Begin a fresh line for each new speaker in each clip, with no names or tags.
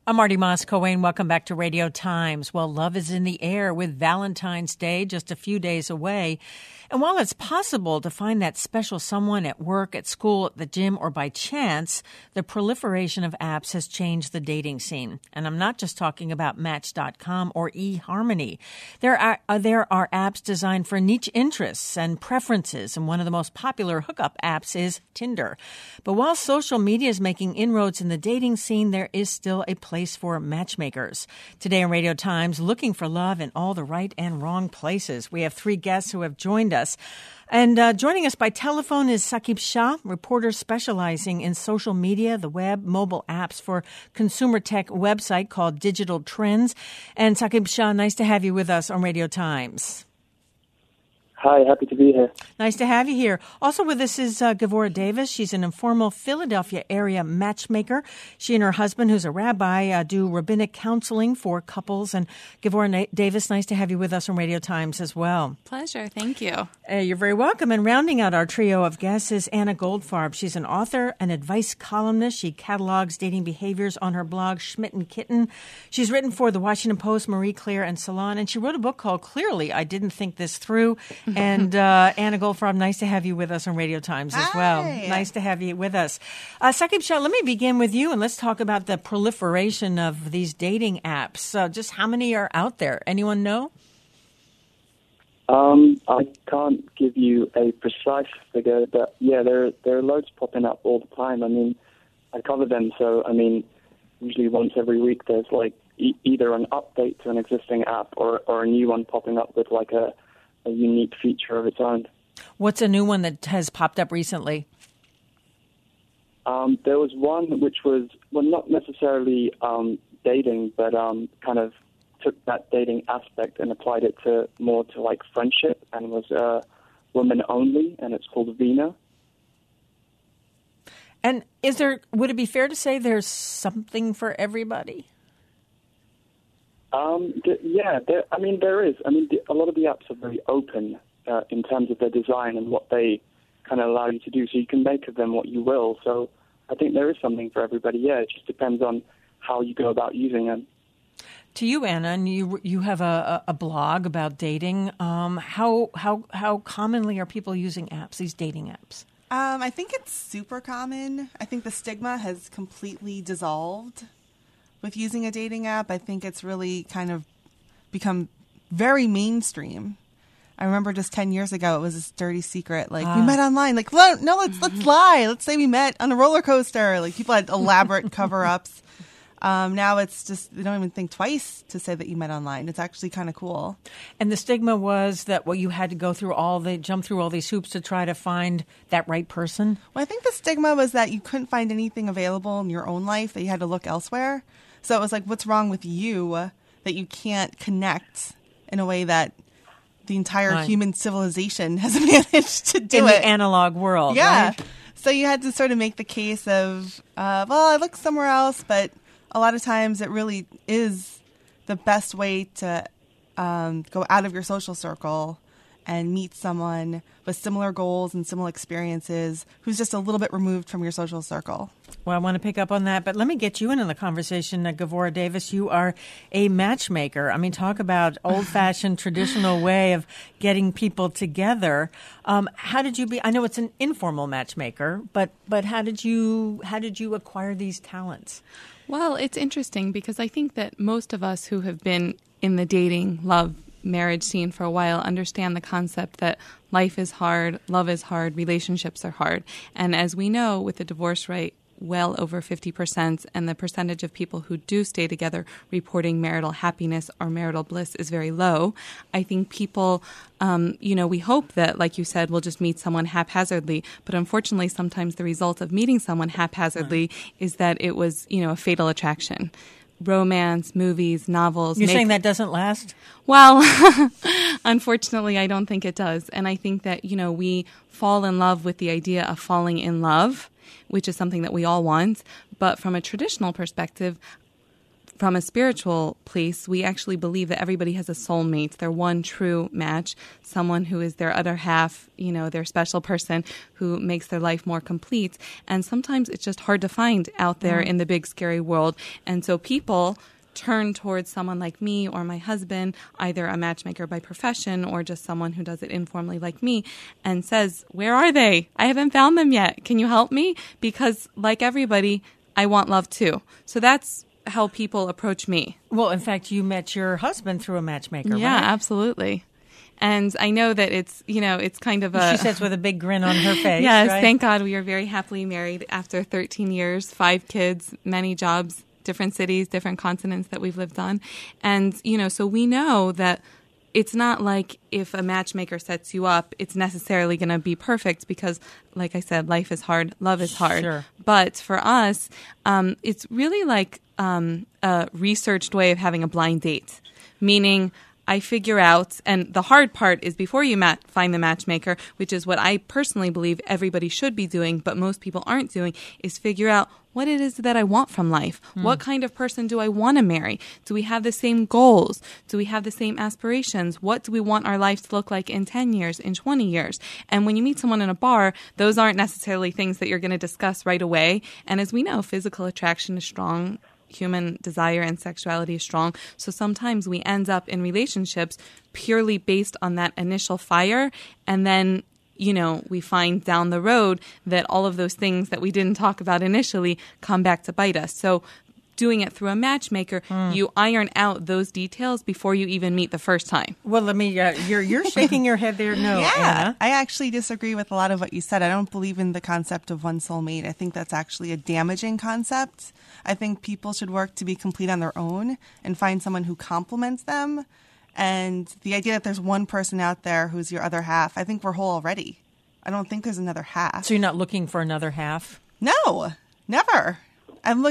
I'm Marty Moss-Coane. Welcome back to Radio Times. Well, love is in the air with Valentine's Day just a few days away. And while it's possible to find that special someone at work, at school, at the gym, or by chance, the proliferation of apps has changed the dating scene. And I'm not just talking about Match.com or eHarmony. There are apps designed for niche interests and preferences, and one of the most popular hookup apps is Tinder. But while social media is making inroads in the dating scene, there is still a place for matchmakers. Today on Radio Times, looking for love in all the right and wrong places. We have three guests who have joined us. And joining us by telephone is Saqib Shah, reporter specializing in social media, the web, mobile apps for consumer tech website called Digital Trends. And Saqib Shah, nice to have you with us on Radio Times.
Hi, happy to be here.
Nice to have you here. Also with us is Gevora Davis. She's an informal Philadelphia area matchmaker. She and her husband, who's a rabbi, do rabbinic counseling for couples. And Gevora Davis, nice to have you with us on Radio Times as well.
Pleasure. Thank you.
You're very welcome. And rounding out our trio of guests is Anna Goldfarb. She's an author, an advice columnist. She catalogs dating behaviors on her blog, Schmidt and Kitten. She's written for The Washington Post, Marie Claire, and Salon. And she wrote a book called Clearly, I Didn't Think This Through. And Anna Goldfarb, nice to have you with us on Radio Times as well. Nice to have you with us. Saqib Shah, let me begin with you, and let's talk about the proliferation of these dating apps. Just how many are out there? Anyone know?
I can't give you a precise figure, but yeah, there are loads popping up all the time. I mean, I cover them, so I mean, usually once every week there's like either an update to an existing app or a new one popping up with like a unique feature of its own.
What's a new one that has popped up recently?
There was one which was, well, not necessarily dating, but kind of took that dating aspect and applied it to more to like friendship, and was women only, and it's called Vina.
And would it be fair to say there's something for everybody? There is. I mean, a lot of the apps are very open in terms of their design and what they kind of allow you to do, so you can make of them what you will. So I think there is something for everybody. Yeah, it just depends on how you go about using them. To you, Anna, and you have a blog about dating. How commonly are people using apps, these dating apps?
I think it's super common. I think the stigma has completely dissolved with using a dating app. I think it's really kind of become very mainstream. I remember just 10 years ago, it was this dirty secret. Like, we met online. Like, let's lie. Let's say we met on a roller coaster. Like, people had elaborate cover-ups. Now it's just, they don't even think twice to say that you met online. It's actually kind of cool.
And the stigma was that, you had to jump through all these hoops to try to find that right person?
Well, I think the stigma was that you couldn't find anything available in your own life, that you had to look elsewhere. So it was like, what's wrong with you that you can't connect in a way that the entire human civilization has managed to do
in the analog world?
Yeah.
Right?
So you had to sort of make the case of, I looked somewhere else, but a lot of times it really is the best way to go out of your social circle and meet someone with similar goals and similar experiences who's just a little bit removed from your social circle.
Well, I want to pick up on that, but let me get you in on the conversation. Gevora Davis, you are a matchmaker. I mean, talk about old-fashioned, traditional way of getting people together. How did you be? I know it's an informal matchmaker, but how did you acquire these talents?
Well, it's interesting because I think that most of us who have been in the dating, love, marriage scene for a while understand the concept that life is hard, love is hard, relationships are hard. And as we know, with the divorce rate well over 50%, and the percentage of people who do stay together reporting marital happiness or marital bliss is very low, I think people, we hope that, like you said, we'll just meet someone haphazardly. But unfortunately, sometimes the result of meeting someone haphazardly is that it was, a fatal attraction. Romance, movies, novels.
You're saying that doesn't last?
Well, unfortunately, I don't think it does. And I think that, we fall in love with the idea of falling in love, which is something that we all want. But from a traditional perspective, from a spiritual place, we actually believe that everybody has a soulmate, their one true match, someone who is their other half, their special person who makes their life more complete. And sometimes it's just hard to find out there in the big, scary world. And so people turn towards someone like me or my husband, either a matchmaker by profession or just someone who does it informally like me, and says, where are they? I haven't found them yet. Can you help me? Because like everybody, I want love too. So that's how people approach me.
Well, in fact, you met your husband through a matchmaker,
Yeah,
right?
absolutely. And I know that it's, it's kind of a...
She says with a big grin on her face,
Yes,
right?
Thank God we are very happily married after 13 years, 5 kids, many jobs, different cities, different continents that we've lived on. And, so we know that it's not like if a matchmaker sets you up, it's necessarily going to be perfect because, like I said, life is hard, love is hard.
Sure.
But for us, it's really like a researched way of having a blind date, meaning I figure out, and the hard part is before you find the matchmaker, which is what I personally believe everybody should be doing, but most people aren't doing, is figure out what it is that I want from life. What kind of person do I want to marry? Do we have the same goals? Do we have the same aspirations? What do we want our life to look like in 10 years, in 20 years? And when you meet someone in a bar, those aren't necessarily things that you're going to discuss right away. And as we know, physical attraction is strong. Human desire and sexuality is strong. So sometimes we end up in relationships purely based on that initial fire. And then, we find down the road that all of those things that we didn't talk about initially come back to bite us. So doing it through a matchmaker, you iron out those details before you even meet the first time.
Well, let me, you're shaking your head there. No,
Yeah,
Anna.
I actually disagree with a lot of what you said. I don't believe in the concept of one soulmate. I think that's actually a damaging concept. I think people should work to be complete on their own and find someone who complements them. And the idea that there's one person out there who's your other half, I think we're whole already. I don't think there's another half.
So you're not looking for another half?
No, never. I'm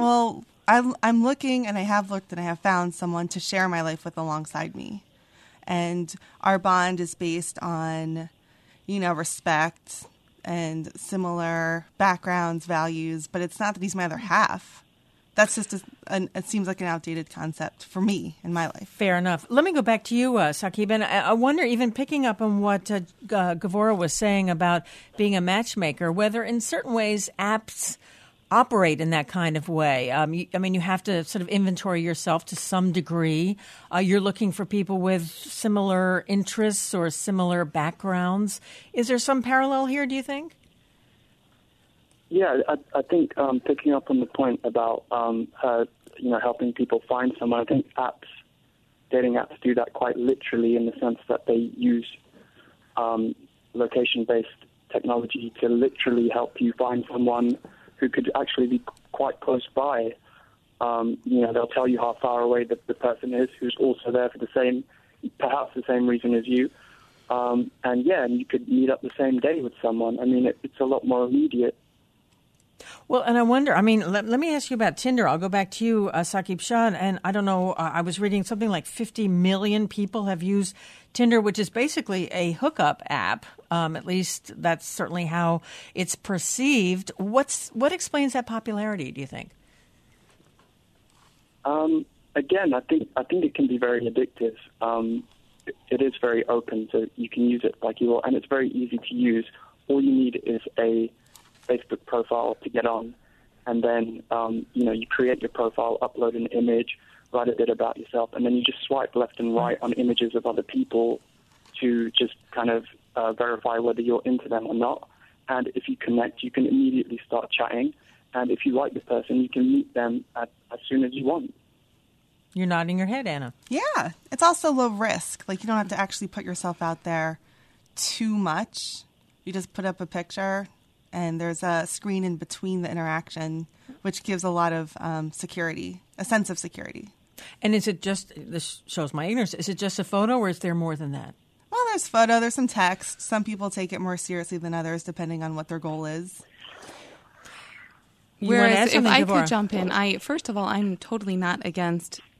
looking, and I have looked, and I have found someone to share my life with alongside me. And our bond is based on, respect and similar backgrounds, values, but it's not that he's my other half. That's just, it seems like an outdated concept for me in my life.
Fair enough. Let me go back to you, Saqib. And I wonder, even picking up on what Gevora was saying about being a matchmaker, whether in certain ways apps operate in that kind of way. You have to sort of inventory yourself to some degree. You're looking for people with similar interests or similar backgrounds. Is there some parallel here, do you think?
Yeah, I think picking up on the point about her, helping people find someone, I think dating apps do that quite literally in the sense that they use location-based technology to literally help you find someone who could actually be quite close by. They'll tell you how far away the person is who's also there for perhaps the same reason as you. And you could meet up the same day with someone. I mean, it's a lot more immediate.
Well, and I wonder, let me ask you about Tinder. I'll go back to you, Saqib Shah, and I don't know, I was reading something like 50 million people have used Tinder, which is basically a hookup app. At least that's certainly how it's perceived. What explains that popularity, do you think?
Again, I think it can be very addictive. It is very open, so you can use it like you will, and it's very easy to use. All you need is a Facebook profile to get on, and then you create your profile, upload an image, write a bit about yourself, and then you just swipe left and right on images of other people to just kind of verify whether you're into them or not. And if you connect, you can immediately start chatting, and if you like the person, you can meet them as soon as you want.
You're nodding your head, Anna.
Yeah, it's also low risk. Like, you don't have to actually put yourself out there too much. You just put up a picture, and there's a screen in between the interaction, which gives a lot of security, a sense of security.
And is it just, this shows my ignorance, is it just a photo or is there more than that?
Well, there's photo, there's some text. Some people take it more seriously than others, depending on what their goal is.
Whereas if I could jump in, first of all, I'm totally not against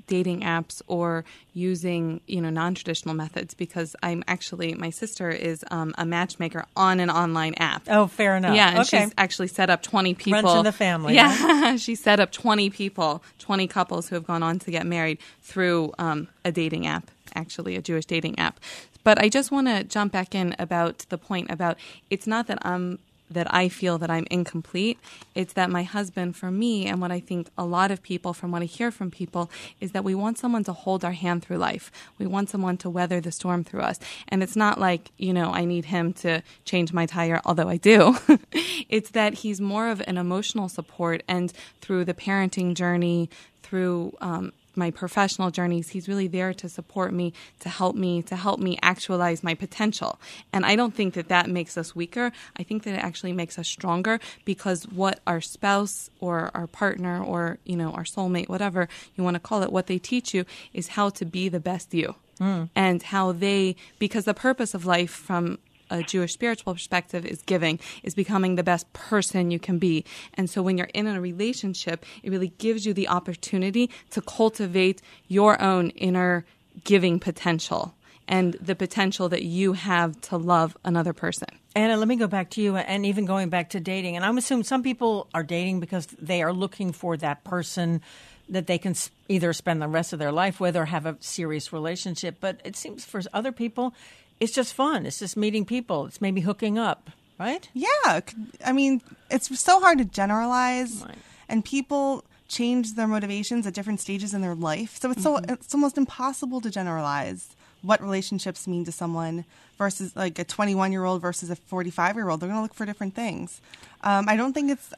dating apps or using, non-traditional methods, because my sister is a matchmaker on an online app.
Oh, fair enough.
Yeah, and
okay.
she's actually set up 20 people.
Runs in the family.
Yeah,
Right?
she set up 20 people, 20 couples who have gone on to get married through a dating app, actually a Jewish dating app. But I just want to jump back in about the point about it's not that I feel that I'm incomplete. It's that my husband, for me, and what I think a lot of people, from what I hear from people, is that we want someone to hold our hand through life. We want someone to weather the storm through us. And it's not like, I need him to change my tire, although I do. It's that he's more of an emotional support, and through the parenting journey, through my professional journeys, he's really there to support me, to help me actualize my potential. And I don't think that makes us weaker. I think that it actually makes us stronger, because what our spouse or our partner or, our soulmate, whatever you want to call it, what they teach you is how to be the best you. And how because the purpose of life from a Jewish spiritual perspective is giving, is becoming the best person you can be. And so when you're in a relationship, it really gives you the opportunity to cultivate your own inner giving potential and the potential that you have to love another person.
Anna, let me go back to you, and even going back to dating. And I'm assuming some people are dating because they are looking for that person that they can either spend the rest of their life with or have a serious relationship. But it seems for other people, it's just fun. It's just meeting people. It's maybe hooking up, right?
Yeah. I mean, it's so hard to generalize,
Right.
and people change their motivations at different stages in their life. So it's almost impossible to generalize what relationships mean to someone versus like a 21-year-old versus a 45-year-old. They're going to look for different things. I don't think it's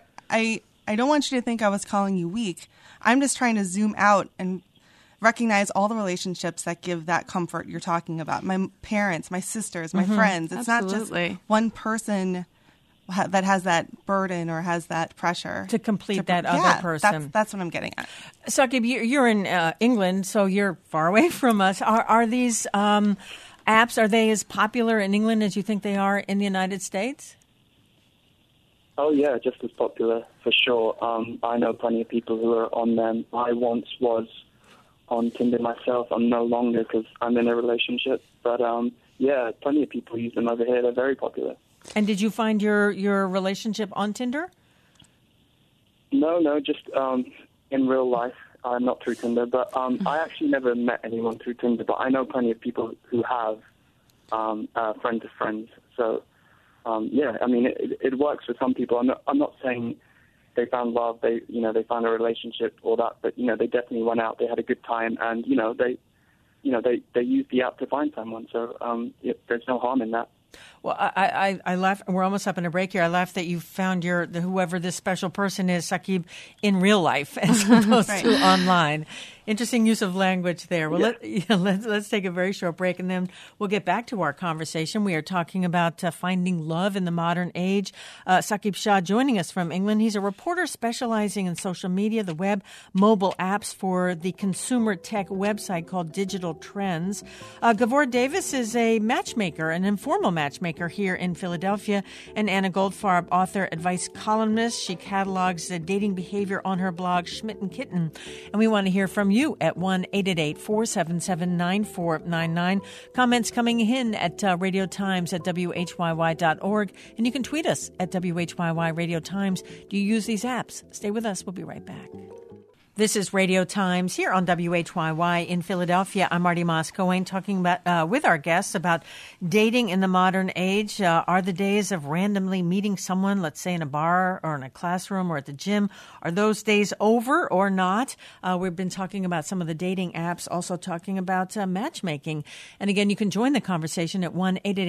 I don't want you to think I was calling you weak. I'm just trying to zoom out and recognize all the relationships that give that comfort you're talking about. My parents, my sisters, my friends. It's
Absolutely.
not just one person that has that burden or has that pressure.
To complete that other person.
That's what I'm getting at.
Saqib, you're in England, so you're far away from us. Are these apps, are they as popular in England as you think they are in the United States?
Oh, yeah, just as popular, for sure. I know plenty of people who are on them. I once was on Tinder myself. I'm no longer because I'm in a relationship. But, yeah, plenty of people use them over here. They're very popular.
And did you find your relationship on Tinder?
No, just in real life, not through Tinder. But I actually never met anyone through Tinder, but I know plenty of people who have friends of friends. So, yeah, I mean, it works for some people. I'm not saying they found love, they found a relationship or that, but they definitely went out, they had a good time, and they used the app to find someone. So there's no harm in that.
Well, I laugh. We're almost up in a break here. I laugh that you found whoever this special person is, Saqib, in real life as opposed to online. Interesting use of language there. Well, let's take a very short break, and then we'll get back to our conversation. We are talking about finding love in the modern age. Saqib Shah joining us from England. He's a reporter specializing in social media, the web, mobile apps for the consumer tech website called Digital Trends. Gavor Davis is a matchmaker, an informal matchmaker here in Philadelphia, and Anna Goldfarb, author, advice columnist. She catalogs the dating behavior on her blog, Schmidt and Kitten. And we want to hear from you at 1-888-477-9499. Comments coming in at Radio Times at WHYY.org. And you can tweet us at WHYY Radio Times. Do you use these apps? Stay with us. We'll be right back. This is Radio Times here on WHYY in Philadelphia. I'm Marty Moss-Cohen talking about with our guests about dating in the modern age. Are the days of randomly meeting someone, let's say in a bar or in a classroom or at the gym, are those days over or not? We've been talking about some of the dating apps, also talking about matchmaking. And again, you can join the conversation at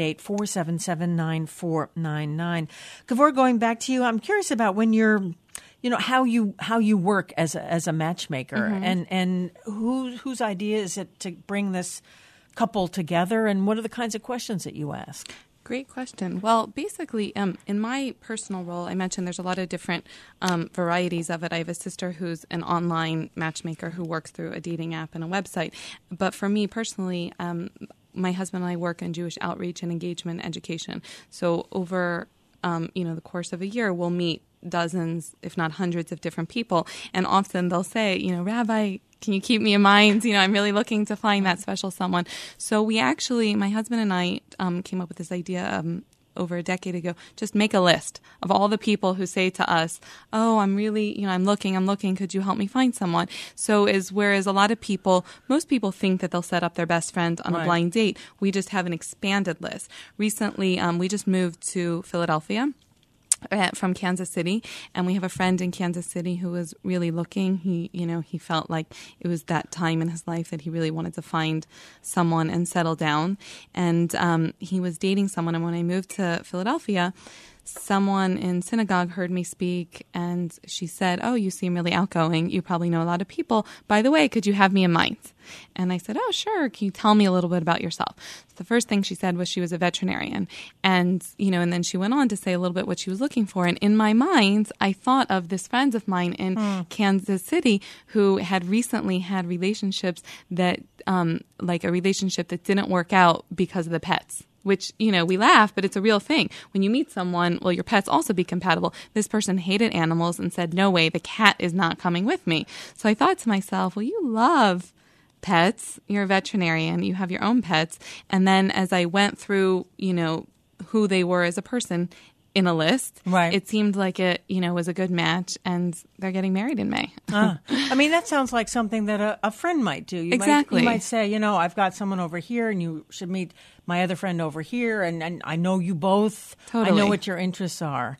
1-888-477-9499. Gavor, going back to you, I'm curious about when you're how you work as a matchmaker, and whose idea is it to bring this couple together, and what are the kinds of questions that you ask?
Great question. Well, basically, in my personal role, I mentioned there's a lot of different varieties of it. I have a sister who's an online matchmaker who works through a dating app and a website. But for me personally, my husband and I work in Jewish outreach and engagement education. So over the course of a year, we'll meet dozens, if not hundreds of different people. And often they'll say, Rabbi, can you keep me in mind? I'm really looking to find that special someone. So we actually, my husband and I came up with this idea over a decade ago. Just make a list of all the people who say to us, oh, I'm really, I'm looking, could you help me find someone? So whereas a lot of people, most people think that they'll set up their best friend on a blind date, we just have an expanded list. Recently, we just moved to Philadelphia from Kansas City, and we have a friend in Kansas City who was really looking. He felt like it was that time in his life that he really wanted to find someone and settle down. And he was dating someone, and when I moved to Philadelphia, someone in synagogue heard me speak, and she said, oh, you seem really outgoing. You probably know a lot of people. By the way, could you have me in mind? And I said, oh, sure. Can you tell me a little bit about yourself? So the first thing she said was she was a veterinarian. And, and then she went on to say a little bit what she was looking for. And in my mind, I thought of this friend of mine in Kansas City who had recently had relationships that, like a relationship that didn't work out because of the pets. Which, we laugh, but it's a real thing. When you meet someone, well, your pets also be compatible. This person hated animals and said, no way, the cat is not coming with me. So I thought to myself, well, you love pets. You're a veterinarian. You have your own pets. And then as I went through, who they were as a person in a list, it seemed like it, was a good match, and they're getting married in May.
That sounds like something that a friend might do. You might say, I've got someone over here, and you should meet my other friend over here, and I know you both.
Totally.
I know what your interests are.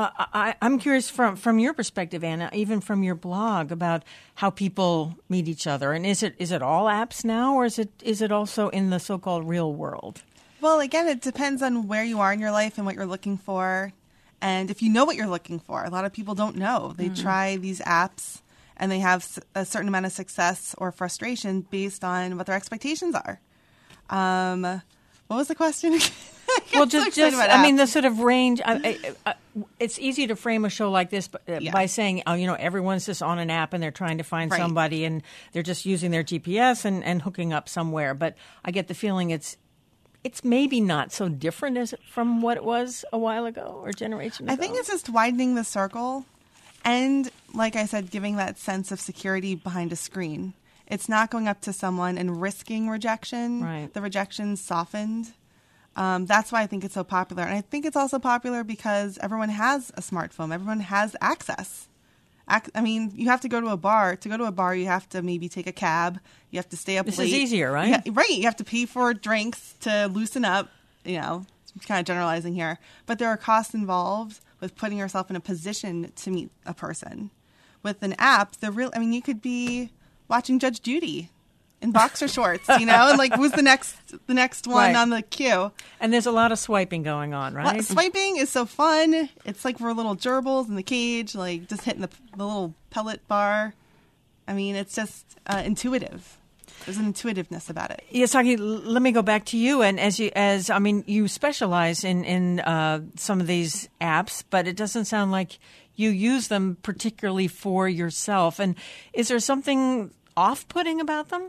I'm curious from your perspective, Anna, even from your blog, about how people meet each other. And is it all apps now, or is it also in the so-called real world?
Well, again, it depends on where you are in your life and what you're looking for. And if you know what you're looking for, a lot of people don't know. They try these apps and they have a certain amount of success or frustration based on what their expectations are. What was the question?
Well, the sort of range. It's easy to frame a show like this by saying, everyone's just on an app and they're trying to find somebody and they're just using their GPS and hooking up somewhere. But I get the feeling it's maybe not so different from what it was a while ago or a generation ago.
I think it's just widening the circle and, like I said, giving that sense of security behind a screen. It's not going up to someone and risking rejection. Right. The rejection's softened. That's why I think it's so popular. And I think it's also popular because everyone has a smartphone. Everyone has access. You have to go to a bar. To go to a bar, you have to maybe take a cab. You have to stay up late.
This is easier, right?
Right. You have to pay for drinks to loosen up. I'm kind of generalizing here. But there are costs involved with putting yourself in a position to meet a person. With an app, you could be watching Judge Judy in boxer shorts, and who's the next one on the queue. And
there's a lot of swiping going on, right?
Well, swiping is so fun. It's like we're little gerbils in the cage, like just hitting the little pellet bar. It's just intuitive. There's an intuitiveness about it.
Saki, let me go back to you. And you specialize in some of these apps, but it doesn't sound like you use them particularly for yourself. And is there something off-putting about them?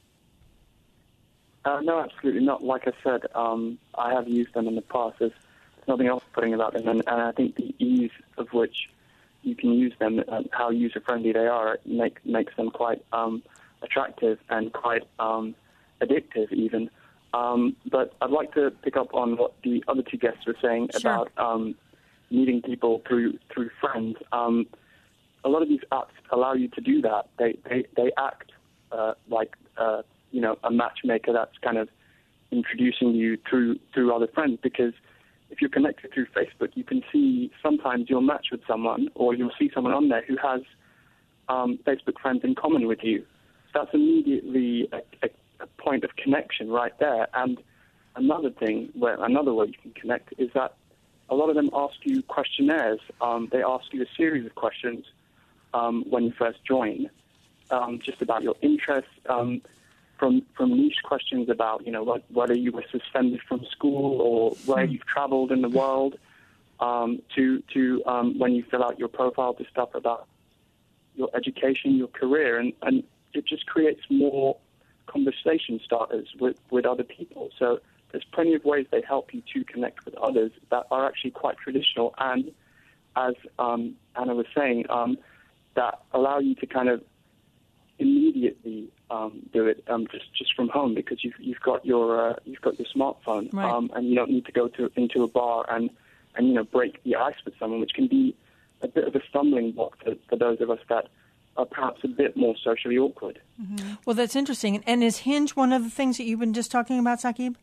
No, absolutely not. Like I said, I have used them in the past. There's nothing off-putting about them. And I think the ease of which you can use them and how user-friendly they are makes them quite attractive and quite addictive even. But I'd like to pick up on what the other two guests were saying about meeting people through friends. A lot of these apps allow you to do that. They act like a matchmaker that's kind of introducing you through other friends, because if you're connected through Facebook, you can see sometimes you'll match with someone or you'll see someone on there who has Facebook friends in common with you. So that's immediately a point of connection right there. And another way you can connect is that a lot of them ask you questionnaires. They ask you a series of questions when you first join, just about your interests, from niche questions about, whether you were suspended from school or where you've traveled in the world, to when you fill out your profile, to stuff about your education, your career, and it just creates more conversation starters with other people. So there's plenty of ways they help you to connect with others that are actually quite traditional and as Anna was saying, that allow you to kind of immediately do it just from home, because you've got your smartphone,
right.
And you don't need to go into a bar and break the ice with someone, which can be a bit of a stumbling block for those of us that are perhaps a bit more socially awkward.
Mm-hmm. Well, that's interesting. And is Hinge one of the things that you've been just talking about, Saqib?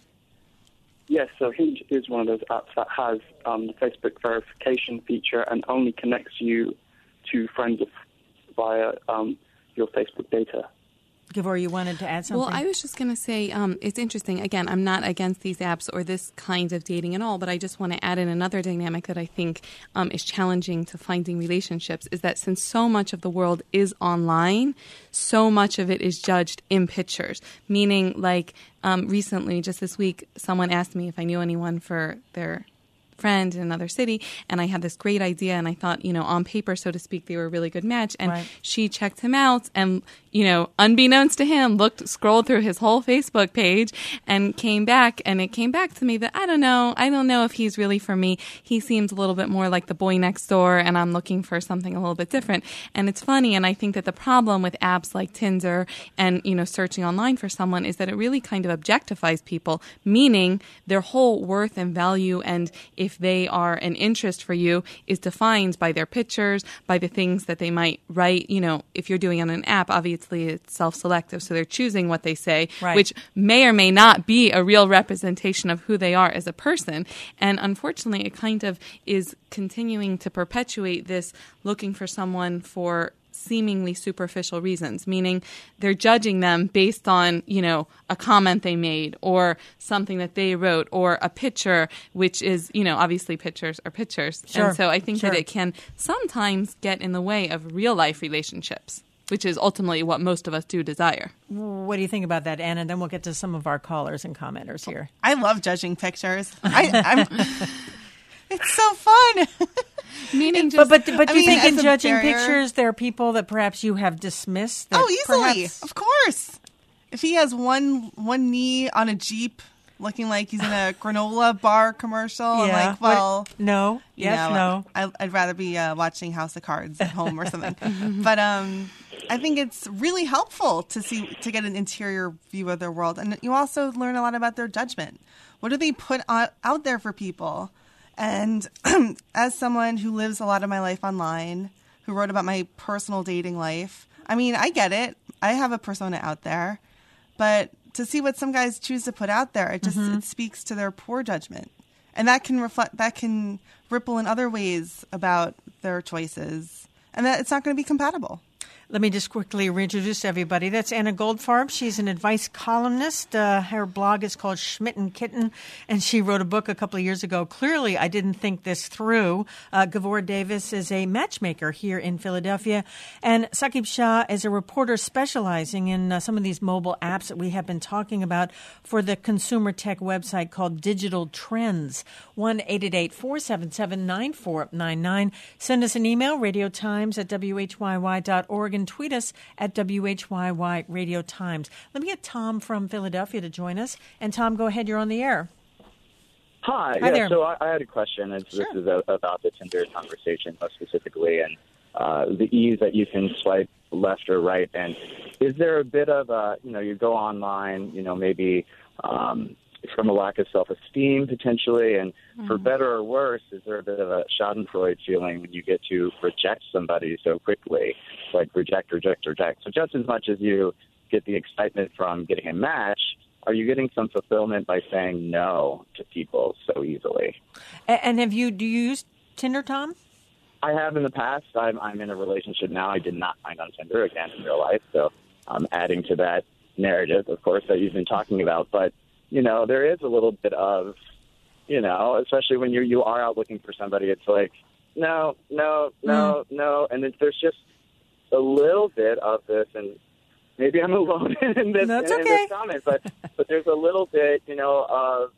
Yes, so Hinge is one of those apps that has the Facebook verification feature and only connects you to friends via your Facebook data.
Gavor, you wanted to add something?
Well, I was just going to say it's interesting. Again, I'm not against these apps or this kind of dating at all, but I just want to add in another dynamic that I think is challenging to finding relationships, is that since so much of the world is online, so much of it is judged in pictures, meaning like recently, just this week, someone asked me if I knew anyone for their friend in another city, and I had this great idea, and I thought, on paper, so to speak, they were a really good match, and
right.
She checked him out, and unbeknownst to him, scrolled through his whole Facebook page and came back, and it came back to me that I don't know if he's really for me. He seems a little bit more like the boy next door, and I'm looking for something a little bit different. And it's funny, and I think that the problem with apps like Tinder and searching online for someone is that it really kind of objectifies people, meaning their whole worth and value, and if they are an interest for you, is defined by their pictures, by the things that they might write. If you're doing it on an app, obviously it's self-selective, so they're choosing what they say,
right.
which may or may not be a real representation of who they are as a person. And unfortunately, it kind of is continuing to perpetuate this looking for someone for seemingly superficial reasons, meaning they're judging them based on, a comment they made or something that they wrote or a picture, which is, obviously pictures are pictures.
Sure.
And so I think
Sure.
that it can sometimes get in the way of real life relationships, which is ultimately what most of us do desire.
What do you think about that, Anna? And then we'll get to some of our callers and commenters here.
I love judging pictures. It's so fun.
Meaning just,
But do you think in
as a
judging
barrier-
pictures, there are people that perhaps you have dismissed? That
Easily.
perhaps-
Of course. If he has one knee on a Jeep looking like he's in a granola bar commercial, I'm
Yeah.
like, well...
No. Yes, no.
I'd rather be watching House of Cards at home or something. But I think it's really helpful to get an interior view of their world. And you also learn a lot about their judgment. What do they put out there for people? And as someone who lives a lot of my life online, who wrote about my personal dating life, I get it. I have a persona out there. But to see what some guys choose to put out there, it speaks to their poor judgment. And that can ripple in other ways about their choices. And that it's not going to be compatible.
Let me just quickly reintroduce everybody. That's Anna Goldfarb. She's an advice columnist. Her blog is called Schmidt and Kitten, and she wrote a book a couple of years ago. Clearly, I didn't think this through. Gavor Davis is a matchmaker here in Philadelphia, and Saqib Shah is a reporter specializing in some of these mobile apps that we have been talking about for the consumer tech website called Digital Trends. 1-888-477-9499. Send us an email, radiotimes@whyy.org, and tweet us at WHYY Radio Times. Let me get Tom from Philadelphia to join us. And Tom, go ahead. You're on the air.
Hi.
Hi there.
So I had a question.
Sure.
This is about the Tinder conversation, more specifically, and the ease that you can swipe left or right. And is there a bit of you go online, maybe from a lack of self-esteem potentially, and for better or worse, is there a bit of a schadenfreude feeling when you get to reject somebody so quickly, like reject. So just as much as you get the excitement from getting a match, are you getting some fulfillment by saying no to people so easily?
And do you use Tinder, Tom?
I have in the past. I'm in a relationship now. I did not find on Tinder, again, in real life, so I'm adding to that narrative, of course, that you've been talking about. But there is a little bit of, especially when you are out looking for somebody, it's like, no. And there's just a little bit of this, and maybe I'm alone in this,
That's
in
okay.
this comment, but there's a little bit, of,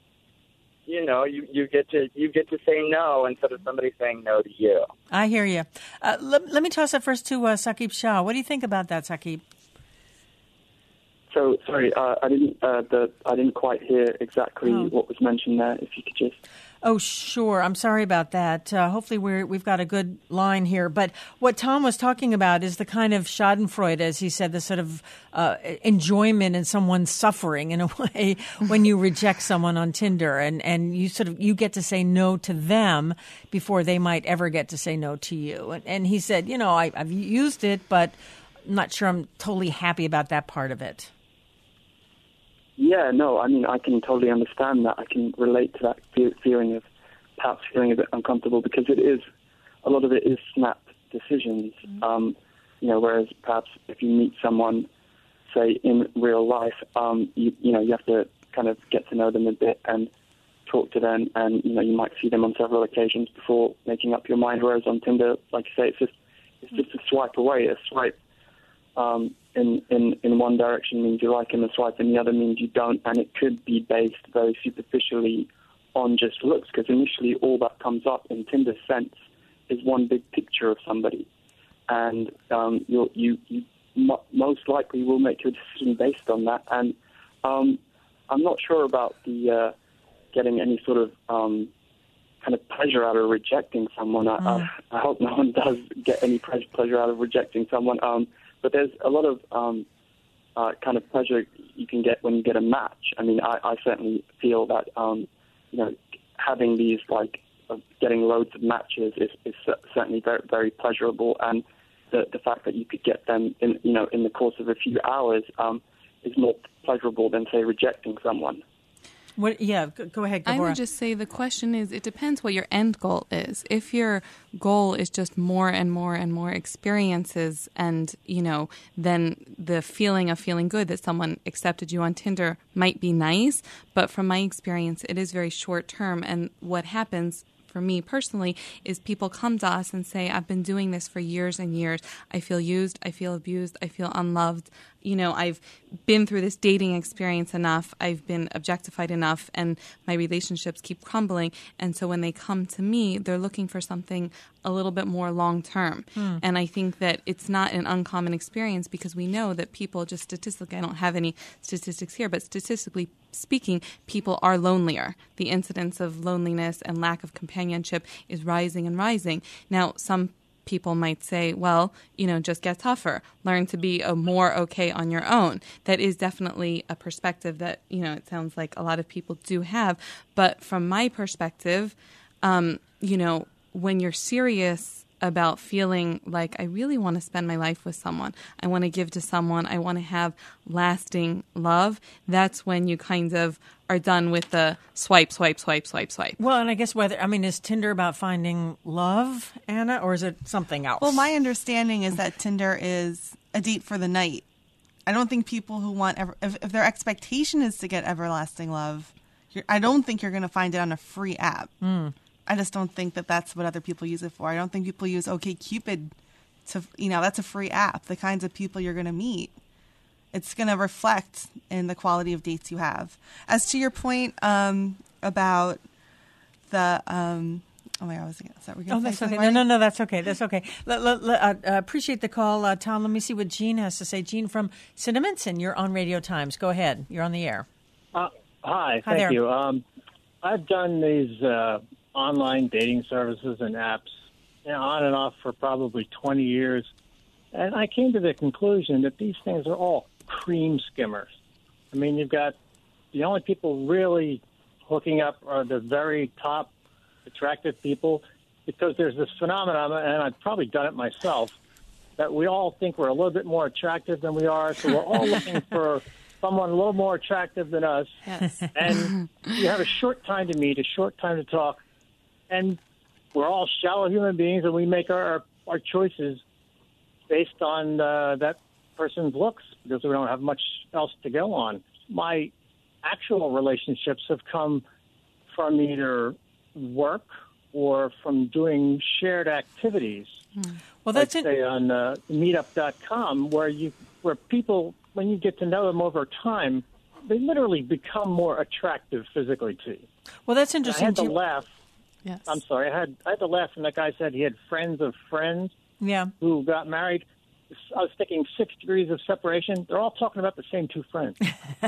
you get to say no instead of somebody saying no to you.
I hear you. Let me toss it first to Saqib Shah. What do you think about that, Saqib?
So sorry, I didn't quite hear exactly what was mentioned there. If you could just.
Oh, sure. I'm sorry about that. Hopefully we've got a good line here. But what Tom was talking about is the kind of schadenfreude, as he said, the sort of enjoyment in someone's suffering in a way when you reject someone on Tinder and you get to say no to them before they might ever get to say no to you. And he said, I've used it, but I'm not sure I'm totally happy about that part of it.
Yeah, no, I mean, I can totally understand that. I can relate to that feeling of perhaps feeling a bit uncomfortable because a lot of it is snap decisions. Whereas perhaps if you meet someone, say, in real life, you have to kind of get to know them a bit and talk to them, and, you might see them on several occasions before making up your mind, whereas on Tinder, like you say, it's just a swipe away, a swipe in one direction means you like him, a swipe in the other means you don't, and it could be based very superficially on just looks, because initially all that comes up in Tinder's sense is one big picture of somebody, and you most likely will make your decision based on that. And I'm not sure about the getting any sort of kind of pleasure out of rejecting someone. I hope no one does get any pleasure out of rejecting someone. But there's a lot of kind of pleasure you can get when you get a match. I mean, I certainly feel that, having these, getting loads of matches is certainly very, very pleasurable. And the fact that you could get them in the course of a few hours is more pleasurable than, say, rejecting someone.
Go ahead, Gabora.
I would just say the question is, it depends what your end goal is. If your goal is just more and more and more experiences and, then the feeling of feeling good that someone accepted you on Tinder might be nice. But from my experience, it is very short term. And what happens for me personally is people come to us and say, I've been doing this for years and years. I feel used. I feel abused. I feel unloved. I've been through this dating experience enough. I've been objectified enough, and my relationships keep crumbling. And so when they come to me, they're looking for something a little bit more long term. And I think that it's not an uncommon experience because we know that people, just statistically, I don't have any statistics here, but statistically speaking, people are lonelier. The incidence of loneliness and lack of companionship is rising and rising. Now, some people might say, well, just get tougher, learn to be more okay on your own. That is definitely a perspective that, it sounds like a lot of people do have. But from my perspective, when you're serious about feeling like I really want to spend my life with someone, I want to give to someone, I want to have lasting love, that's when you kind of are done with the swipe.
Well, and I guess is Tinder about finding love, Anna, or is it something else?
Well, my understanding is that Tinder is a date for the night. I don't think people who want, if their expectation is to get everlasting love, I don't think you're going to find it on a free app. I just don't think that that's what other people use it for. I don't think people use OkCupid to, that's a free app. The kinds of people you're going to meet, it's going to reflect in the quality of dates you have. As to your point about the, oh my God,
that's okay. No, that's okay. That's okay. Appreciate the call, Tom. Let me see what Gene has to say. Gene from Cinnaminson, you're on Radio Times. Go ahead. You're on the air.
Hi, thank
there.
you. I've done these online dating services and apps on and off for probably 20 years, and I came to the conclusion that these things are all cream skimmers. I mean, you've got the only people really hooking up are the very top attractive people, because there's this phenomenon, and I've probably done it myself, that we all think we're a little bit more attractive than we are, so we're all looking for someone a little more attractive than us.
Yes.
And you have a short time to meet, a short time to talk, and we're all shallow human beings, and we make our choices based on that person's looks, because we don't have much else to go on. My actual relationships have come from either work or from doing shared activities.
Well, that's
say on meetup.com, where people, when you get to know them over time, they literally become more attractive physically to you.
Well, that's interesting.
I had to laugh.
Yes.
I'm sorry. I had to laugh when that guy said he had friends of friends
who
got married. I was thinking 6 degrees of separation. They're all talking about the same two friends.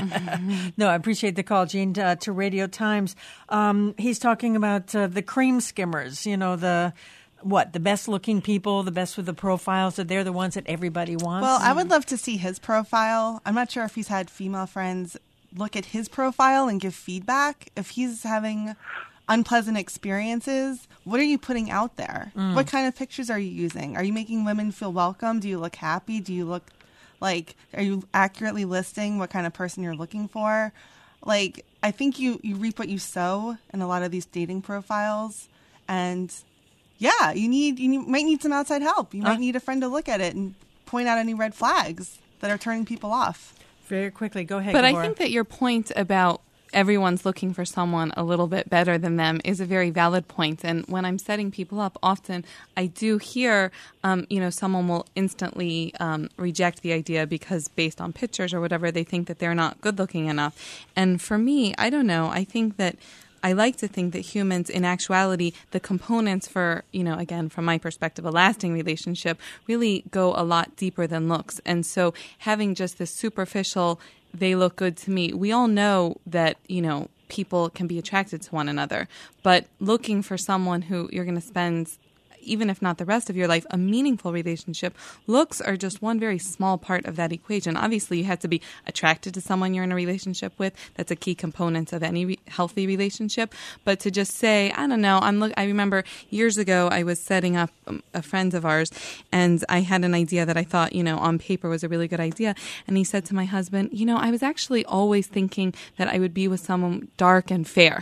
No, I appreciate the call, Gene, to Radio Times. He's talking about the cream skimmers, the best-looking people, the best with the profiles, that they're the ones that everybody wants?
Well, I would love to see his profile. I'm not sure if he's had female friends look at his profile and give feedback. If he's having unpleasant experiences, what are you putting out there? What kind of pictures are you using? Are you making women feel welcome? Do you look happy? Do you look like, are you accurately listing what kind of person you're looking for? Like, I think you reap what you sow in a lot of these dating profiles. And yeah, you might need some outside help. You might need a friend to look at it and point out any red flags that are turning people off.
Very quickly, go ahead,
But
Gabor.
I think that your point about everyone's looking for someone a little bit better than them is a very valid point. And when I'm setting people up, often I do hear, someone will instantly reject the idea because based on pictures or whatever, they think that they're not good looking enough. And for me, I don't know. I like to think that humans, in actuality, the components for, again, from my perspective, a lasting relationship really go a lot deeper than looks. And so having just this superficial, they look good to me, we all know that, people can be attracted to one another. But looking for someone who you're going to spend, even if not the rest of your life, a meaningful relationship, looks are just one very small part of that equation. Obviously, you have to be attracted to someone you're in a relationship with. That's a key component of any healthy relationship. But to just say, I don't know, I remember years ago I was setting up a friend of ours, and I had an idea that I thought, on paper was a really good idea. And he said to my husband, I was actually always thinking that I would be with someone dark and fair.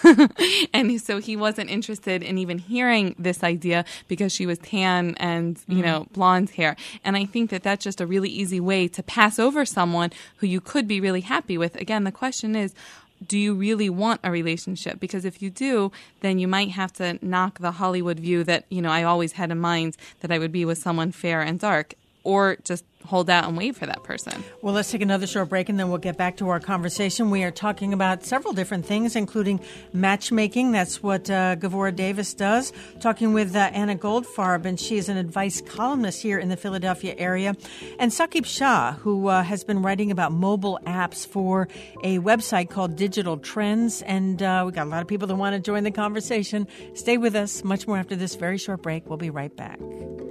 And so he wasn't interested in even hearing this idea because she was tan and, blonde hair. And I think that that's just a really easy way to pass over someone who you could be really happy with. Again, the question is, do you really want a relationship? Because if you do, then you might have to knock the Hollywood view that, I always had in mind that I would be with someone fair and dark, or just hold out and wait for that person.
Well, let's take another short break, and then we'll get back to our conversation. We are talking about several different things, including matchmaking. That's what Gavora Davis does. Talking with Anna Goldfarb, and she is an advice columnist here in the Philadelphia area. And Saqib Shah, who has been writing about mobile apps for a website called Digital Trends. And we got a lot of people that want to join the conversation. Stay with us. Much more after this very short break. We'll be right back.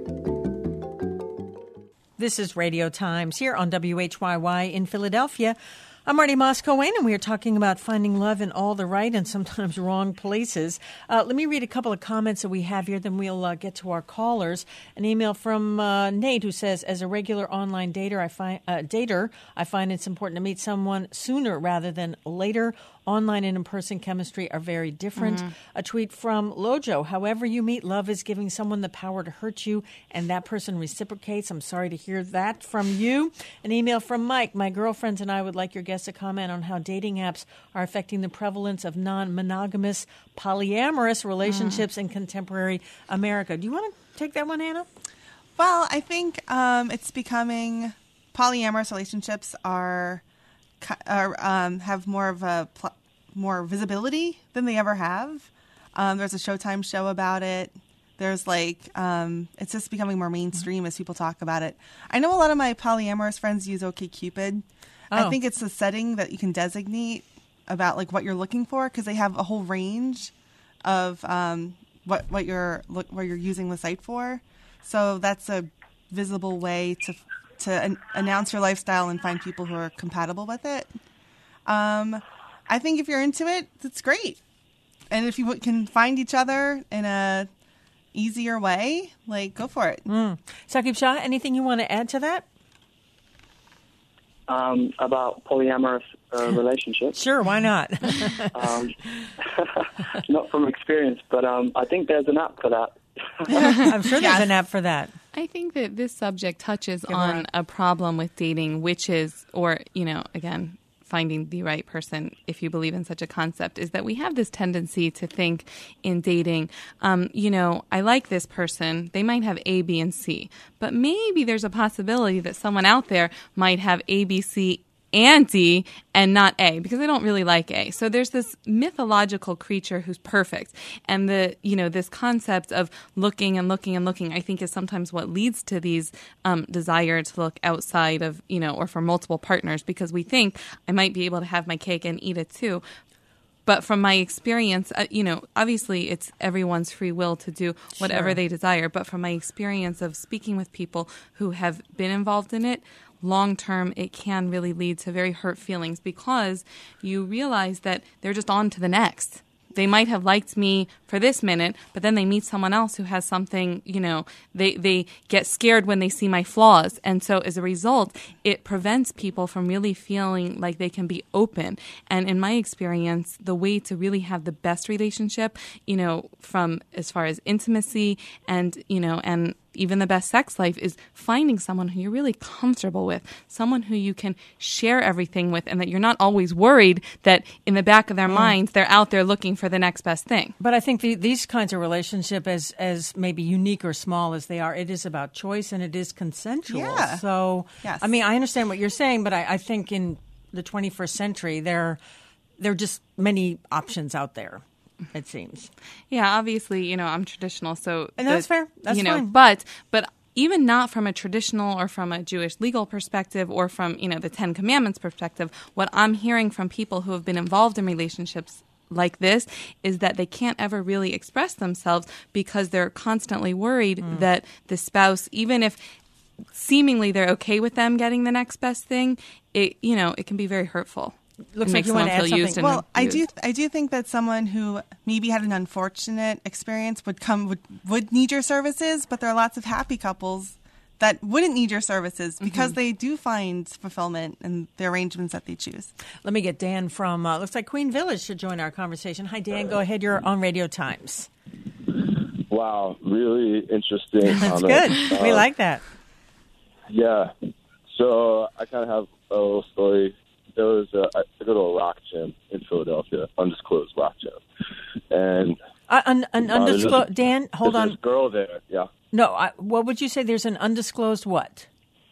This is Radio Times here on WHYY in Philadelphia. I'm Marty Moscow-Wayne, and we are talking about finding love in all the right and sometimes wrong places. Let me read a couple of comments that we have here, then we'll get to our callers. An email from Nate, who says, as a regular online dater, I find it's important to meet someone sooner rather than later. Online and in-person chemistry are very different. A tweet from Lojo. However you meet, love is giving someone the power to hurt you, and that person reciprocates. I'm sorry to hear that from you. An email from Mike. My girlfriends and I would like your guests to comment on how dating apps are affecting the prevalence of non-monogamous, polyamorous relationships in contemporary America. Do you want to take that one, Anna?
Well, I think it's becoming polyamorous relationships have more of a more visibility than they ever have. There's a Showtime show about it. There's it's just becoming more mainstream as people talk about it. I know a lot of my polyamorous friends use OkCupid. I think it's a setting that you can designate about what you're looking for, because they have a whole range of what you're using the site for. So that's a visible way to announce your lifestyle and find people who are compatible with it. I think if you're into it, it's great. And if you can find each other in a easier way, go for it.
Saqib Shah, anything you want to add to that?
About polyamorous relationships?
Sure, why not?
Not from experience, but I think there's an app for that.
I'm sure there's an app for that.
I think that this subject touches on a problem with dating, which is, again, finding the right person, if you believe in such a concept, is that we have this tendency to think in dating, I like this person. They might have A, B, and C, but maybe there's a possibility that someone out there might have A, B, C, anti and not A, because I don't really like A. So there's this mythological creature who's perfect. And this concept of looking and looking and looking, I think, is sometimes what leads to these desire to look outside of, or for multiple partners, because we think I might be able to have my cake and eat it too. But from my experience, obviously it's everyone's free will to do whatever they desire. But from my experience of speaking with people who have been involved in it, long term, it can really lead to very hurt feelings, because you realize that they're just on to the next. They might have liked me for this minute, but then they meet someone else who has something, they get scared when they see my flaws. And so as a result, it prevents people from really feeling like they can be open. And in my experience, the way to really have the best relationship, from as far as intimacy and even the best sex life, is finding someone who you're really comfortable with, someone who you can share everything with, and that you're not always worried that in the back of their minds they're out there looking for the next best thing.
But I think these kinds of relationship, as maybe unique or small as they are, it is about choice and it is consensual.
Yeah.
So,
yes.
I mean, I understand what you're saying, but I think in the 21st century, there are just many options out there, it seems.
Yeah, obviously, I'm traditional, so
and that's fair. That's fine.
But even not from a traditional or from a Jewish legal perspective or from the Ten Commandments perspective, what I'm hearing from people who have been involved in relationships like this is that they can't ever really express themselves because they're constantly worried that the spouse, even if seemingly they're okay with them getting the next best thing, it can be very hurtful.
Looks like you want to add something.
Well, I do think that someone who maybe had an unfortunate experience would need your services, but there are lots of happy couples that wouldn't need your services because they do find fulfillment in the arrangements that they choose.
Let me get Dan from, looks like Queen Village should join our conversation. Hi, Dan. Go ahead. You're on Radio Times.
Wow. Really interesting.
That's good. We like that.
Yeah. So I kind of have a little story. There was I go to a rock gym in Philadelphia, undisclosed rock gym. And
an undisclosed, Dan, hold on.
There's a girl there, yeah.
No, what would you say? There's an undisclosed what?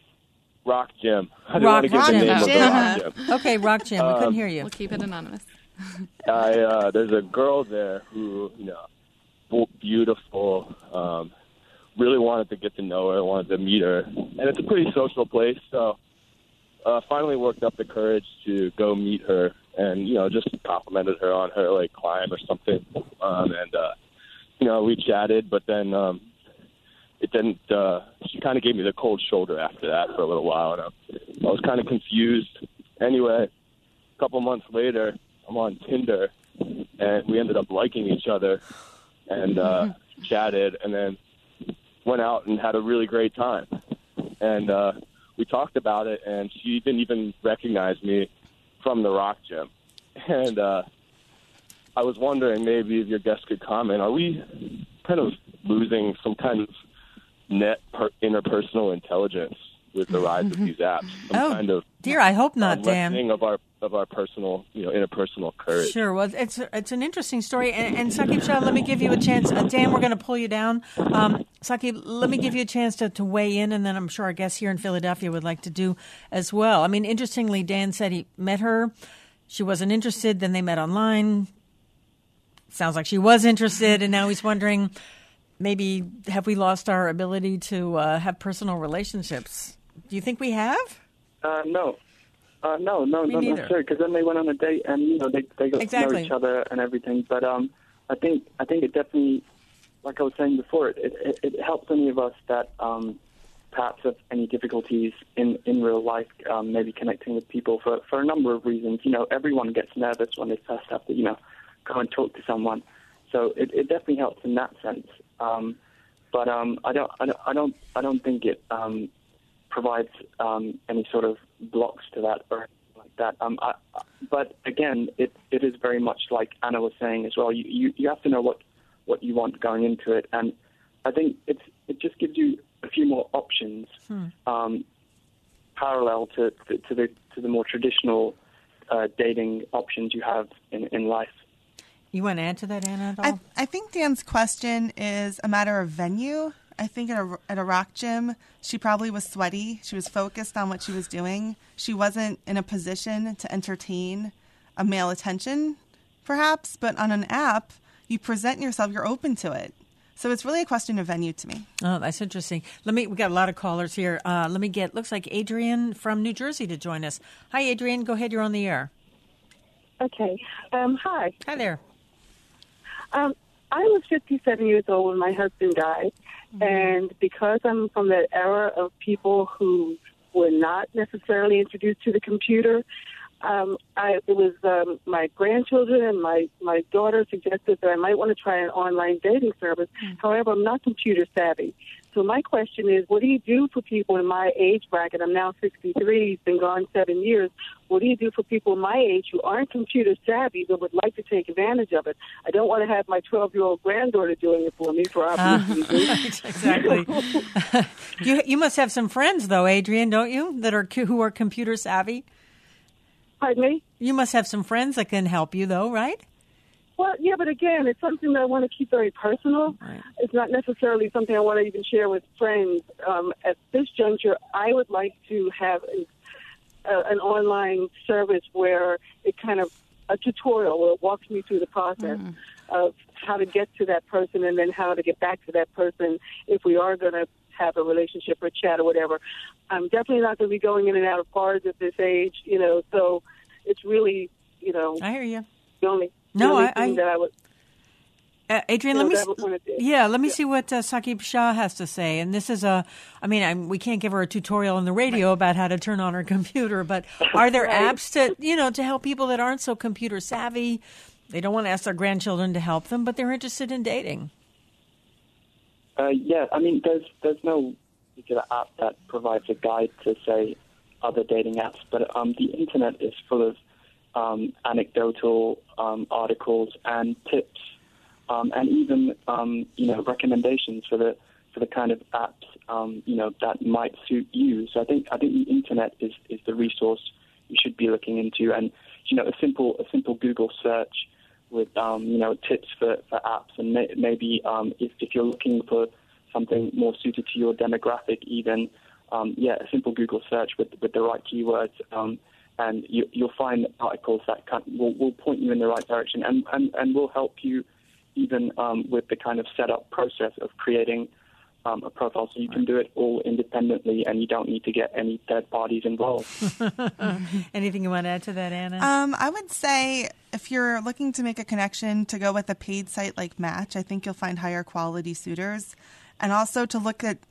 Rock gym. I didn't
Rock
want to give the name of the rock gym.
Okay, rock gym. We couldn't hear you.
We'll keep it anonymous.
There's a girl there who, beautiful, really wanted to get to know her, wanted to meet her. And it's a pretty social place, so finally worked up the courage to go meet her and, just complimented her on her, climb or something. We chatted, but then it didn't she kind of gave me the cold shoulder after that for a little while, and I was kind of confused. Anyway, a couple months later, I'm on Tinder, and we ended up liking each other and chatted, and then went out and had a really great time. And we talked about it, and she didn't even recognize me from the rock gym. And I was wondering, maybe if your guest could comment, are we kind of losing some kind of net interpersonal intelligence with the rise of these apps? Kind of
dear, I hope not, Dan.
Lessening of our personal, interpersonal courage.
Sure. Well, it's an interesting story. And Saqib Shah, let me give you a chance. Dan, we're going to pull you down. Saqib, let me give you a chance to weigh in, and then I'm sure our guests here in Philadelphia would like to do as well. I mean, interestingly, Dan said he met her. She wasn't interested. Then they met online. Sounds like she was interested, and now he's wondering, maybe have we lost our ability to have personal relationships? Do you think we have?
No. No, not necessarily. Because then they went on a date and they got to know each other and everything. But I think it definitely, like I was saying before, it helps any of us that perhaps have any difficulties in real life, maybe connecting with people for a number of reasons. Everyone gets nervous when they first have to go and talk to someone. So it definitely helps in that sense. But I don't think it provides any sort of blocks to that or anything like that. But again, it is very much like Anna was saying as well. You have to know what you want going into it, and I think it just gives you a few more options, parallel to the more traditional dating options you have in life.
You want to add to that, Anna, at all?
I think Dan's question is a matter of venue. I think at a rock gym, she probably was sweaty. She was focused on what she was doing. She wasn't in a position to entertain a male attention, perhaps. But on an app, you present yourself, you're open to it. So it's really a question of venue to me.
Oh, that's interesting. We got a lot of callers here. Looks like Adrian from New Jersey to join us. Hi, Adrian. Go ahead. You're on the air.
Okay. Hi.
Hi there.
I was 57 years old when my husband died. Mm-hmm. And because I'm from that era of people who were not necessarily introduced to the computer, it was my grandchildren and my daughter suggested that I might want to try an online dating service. Mm-hmm. However, I'm not computer savvy. So my question is, what do you do for people in my age bracket? I'm now 63, been gone 7 years. What do you do for people my age who aren't computer savvy but would like to take advantage of it? I don't want to have my 12-year-old granddaughter doing it for me for obvious reasons.
Exactly. You must have some friends, though, Adrian, don't you, who are computer savvy?
Pardon me?
You must have some friends that can help you, though, right?
Well, yeah, but again, it's something that I want to keep very personal. Right. It's not necessarily something I want to even share with friends. At this juncture, I would like to have an online service where it kind of, a tutorial where it walks me through the process of how to get to that person and then how to get back to that person if we are going to have a relationship or chat or whatever. I'm definitely not going to be going in and out of bars at this age, so it's really,
I hear you.
The only thing that I would...
Adrian, let me see what Saqib Shah has to say. And this is we can't give her a tutorial on the radio about how to turn on her computer, but are there apps to help people that aren't so computer savvy? They don't want to ask their grandchildren to help them, but they're interested in dating.
There's no particular app that provides a guide to, say, other dating apps, but the internet is full of anecdotal articles and tips, and even recommendations for the kind of apps that might suit you. So I think the internet is the resource you should be looking into, and a simple Google search with tips for apps, and maybe if you're looking for something more suited to your demographic, even a simple Google search with the right keywords. And you'll find articles that will point you in the right direction and will help you even with the kind of setup process of creating a profile. So you can do it all independently and you don't need to get any third parties involved.
Anything you want to add to that, Anna?
I would say if you're looking to make a connection, to go with a paid site like Match. I think you'll find higher quality suitors. And also to look at,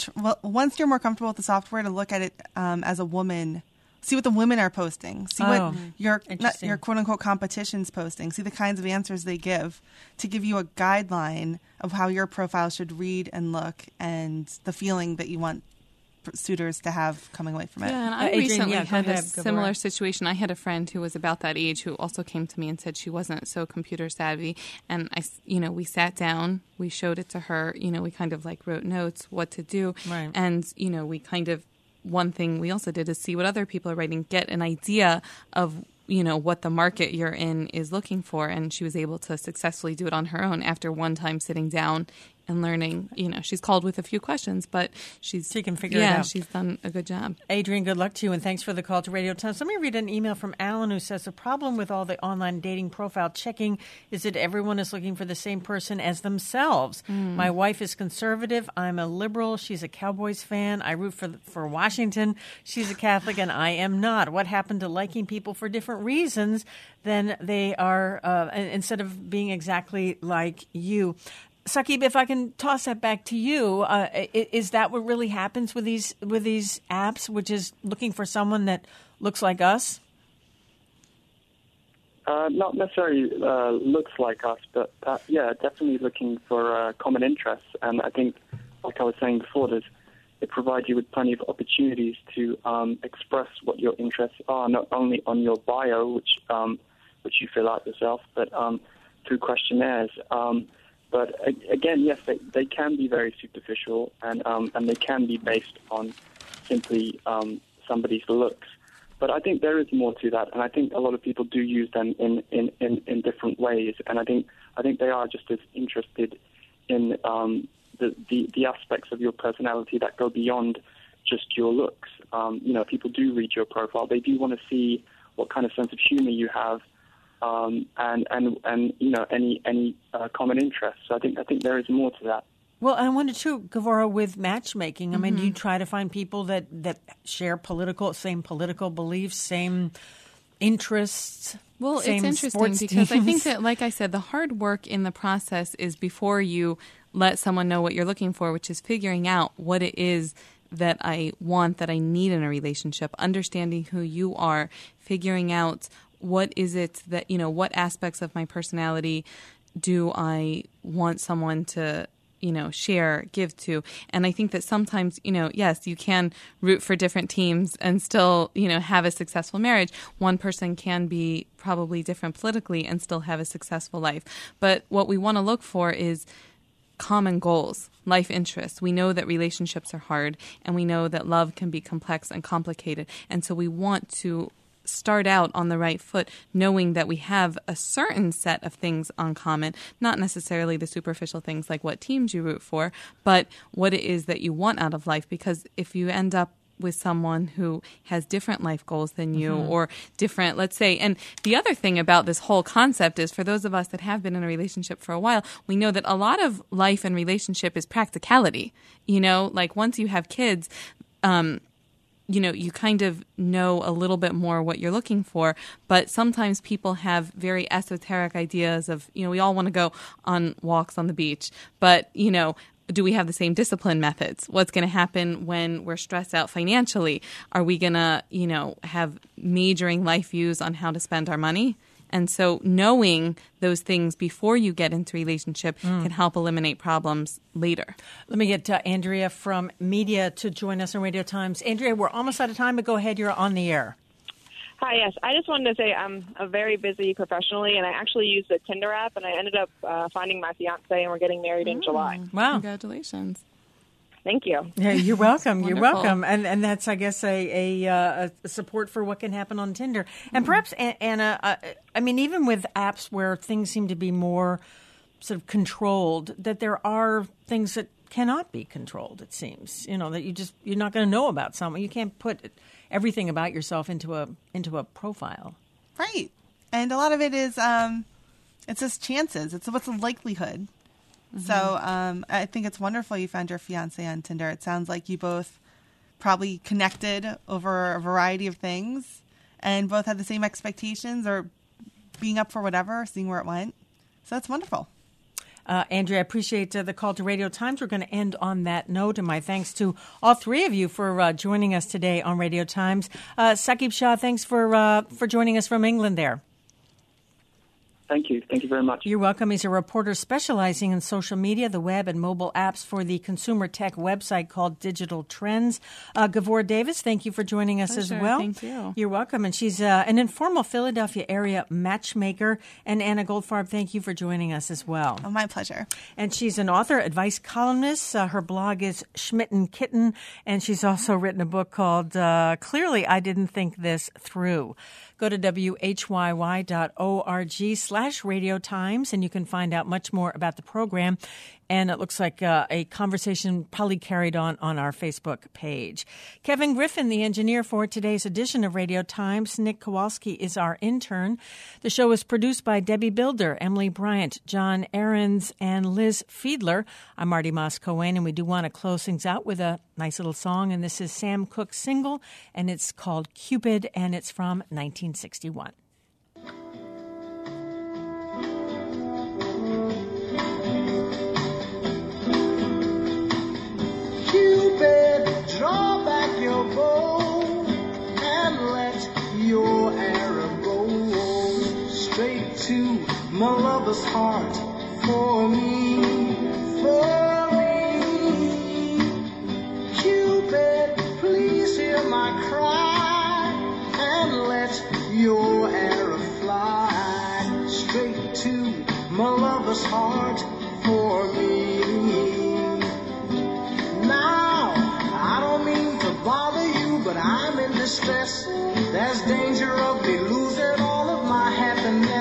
once you're more comfortable with the software, to look at it as a woman. See what the women are posting. See what your quote-unquote competition's posting. See the kinds of answers they give to give you a guideline of how your profile should read and look and the feeling that you want suitors to have coming away from it.
Yeah, and I recently had a similar situation. I had a friend who was about that age who also came to me and said she wasn't so computer savvy. And we sat down, we showed it to her, we kind of wrote notes, what to do. Right. And, we kind of, one thing we also did is see what other people are writing, get an idea of, what the market you're in is looking for. And she was able to successfully do it on her own after one time sitting down and learning. She's called with a few questions, but she can figure it out. Yeah, she's done a good job.
Adrian, good luck to you, and thanks for the call to Radio Times. Let me read an email from Alan who says, the problem with all the online dating profile checking is that everyone is looking for the same person as themselves. My wife is conservative. I'm a liberal. She's a Cowboys fan. I root for Washington. She's a Catholic, and I am not. What happened to liking people for different reasons than they are, instead of being exactly like you? Saqib, if I can toss that back to you, is that what really happens with these apps, which is looking for someone that looks like us?
Not necessarily looks like us, but definitely looking for common interests. And I think, like I was saying before, it provides you with plenty of opportunities to express what your interests are, not only on your bio, which you fill out yourself, but through questionnaires. But again, yes, they can be very superficial, and they can be based on simply somebody's looks. But I think there is more to that, and I think a lot of people do use them in different ways. And I think they are just as interested in the aspects of your personality that go beyond just your looks. People do read your profile. They do want to see what kind of sense of humor you have, and any common interests. So I think there is more to that.
Well, I wonder too, Gevora, with matchmaking. I mean, do you try to find people that share same political beliefs, same interests?
Well,
same
it's interesting because I
teams?
think that, like I said, the hard work in the process is before you let someone know what you're looking for, which is figuring out what it is that I want, that I need in a relationship, understanding who you are, figuring out what is it that, what aspects of my personality do I want someone to, share, give to. And I think that sometimes, yes, you can root for different teams and still, have a successful marriage. One person can be probably different politically and still have a successful life. But what we want to look for is common goals, life interests. We know that relationships are hard, and we know that love can be complex and complicated. And so we want to start out on the right foot, knowing that we have a certain set of things in common, not necessarily the superficial things like what teams you root for, but what it is that you want out of life. Because if you end up with someone who has different life goals than you or different, let's say, and the other thing about this whole concept is for those of us that have been in a relationship for a while, we know that a lot of life and relationship is practicality. Like once you have kids, you kind of know a little bit more what you're looking for, but sometimes people have very esoteric ideas of, we all want to go on walks on the beach, but, do we have the same discipline methods? What's going to happen when we're stressed out financially? Are we going to, have majoring life views on how to spend our money? And so knowing those things before you get into a relationship can help eliminate problems later.
Let me get Andrea from Media to join us on Radio Times. Andrea, we're almost out of time, but go ahead. You're on the air.
Hi, yes. I just wanted to say I'm very busy professionally, and I actually used the Tinder app, and I ended up finding my fiancé, and we're getting married in July.
Wow.
Congratulations.
Thank you.
Yeah, you're welcome. You're welcome. And that's, I guess, a support for what can happen on Tinder. And perhaps, Anna, even with apps where things seem to be more sort of controlled, that there are things that cannot be controlled, it seems. That you're not going to know about someone. You can't put everything about yourself into a profile.
Right. And a lot of it is, it's just chances. It's what's the likelihood. So I think it's wonderful you found your fiancé on Tinder. It sounds like you both probably connected over a variety of things and both had the same expectations or being up for whatever, seeing where it went. So that's wonderful.
Andrea, I appreciate the call to Radio Times. We're going to end on that note, and my thanks to all three of you for joining us today on Radio Times. Saqib Shah, thanks for joining us from England there.
Thank you. Thank you very much.
You're welcome. He's a reporter specializing in social media, the web, and mobile apps for the consumer tech website called Digital Trends. Gevora Davis, thank you for joining us as well.
Thank you.
You're welcome. And she's an informal Philadelphia area matchmaker. And Anna Goldfarb, thank you for joining us as well.
Oh, my pleasure.
And she's an author, advice columnist. Her blog is Schmidt and Kitten. And she's also written a book called Clearly I Didn't Think This Through. Go to whyy.org/Radio Times, and you can find out much more about the program. And it looks like a conversation probably carried on our Facebook page. Kevin Griffin, the engineer for today's edition of Radio Times. Nick Kowalski is our intern. The show is produced by Debbie Builder, Emily Bryant, John Ahrens, and Liz Fiedler. I'm Marty Moss-Cohen, and we do want to close things out with a nice little song. And this is Sam Cooke's single, and it's called Cupid, and it's from 1961.
Cupid, draw back your bow and let your arrow go straight to my lover's heart. For me, Cupid, please hear my cry and let your arrow fly straight to my lover's heart. For me. Now, I don't mean to bother you, but I'm in distress. There's danger of me losing all of my happiness.